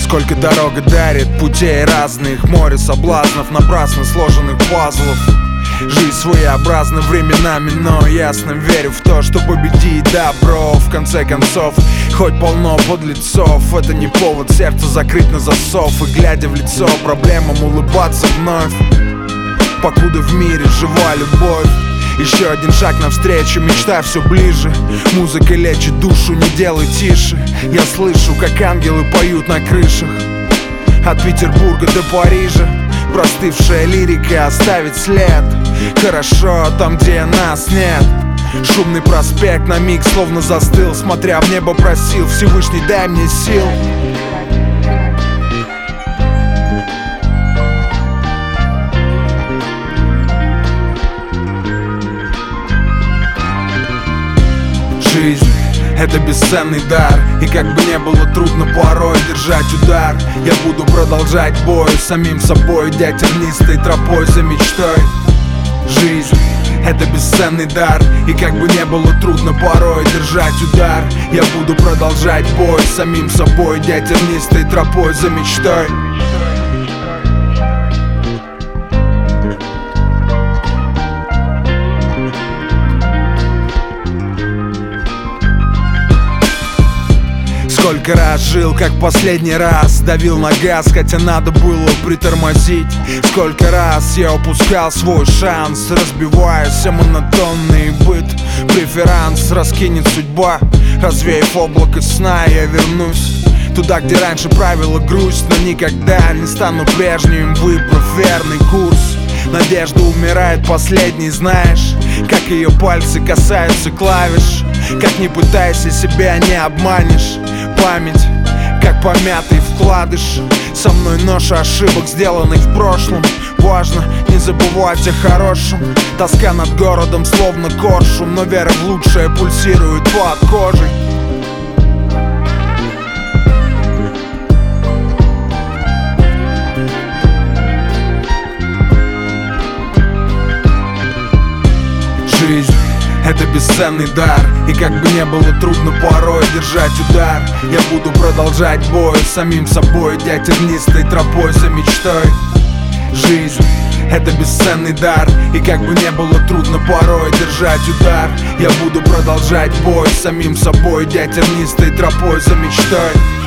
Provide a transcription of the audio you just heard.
Сколько дорога дарит путей разных, море соблазнов, напрасно сложенных пазлов. Жизнь своеобразна временами, но ясно верю в то, что победит добро. В конце концов, хоть полно подлецов, это не повод сердце закрыть на засов и, глядя в лицо проблемам, улыбаться вновь. Покуда в мире жива любовь, еще один шаг навстречу, мечта все ближе. Музыка лечит душу, не делай тише. Я слышу, как ангелы поют на крышах. От Петербурга до Парижа простывшая лирика оставит след. Хорошо там, где нас нет. Шумный проспект на миг словно застыл, смотря в небо просил: Всевышний, дай мне сил. Жизнь — это бесценный дар, и как бы не было трудно порой держать удар, я буду продолжать бой с самим собой, идя тернистой тропой за мечтой. Жизнь — это бесценный дар, и как бы не было трудно порой держать удар, я буду продолжать бой с самим собой, идя тернистой тропой за мечтой. Сколько раз жил, как последний раз, давил на газ, хотя надо было притормозить. Сколько раз я упускал свой шанс, разбиваясь о монотонный быт. Преферанс раскинет судьба, развеяв облако сна, я вернусь туда, где раньше правила грусть, но никогда не стану прежним, выбрав верный курс. Надежда умирает последней, знаешь, как ее пальцы касаются клавиш. Как ни пытайся, себя не обманешь. Память, как помятый вкладыш. Со мной ноша ошибок, сделанных в прошлом. Важно не забывать о хорошем. Тоска над городом, словно коршун, но вера в лучшее пульсирует под кожей. Жизнь — это бесценный дар, и как бы не было трудно порой держать удар, я буду продолжать бой с самим собой, идя тернистой тропой за мечтой. Жизнь — это бесценный дар, и как бы не было трудно порой держать удар, я буду продолжать бой с самим собой, идя тернистой тропой за мечтой.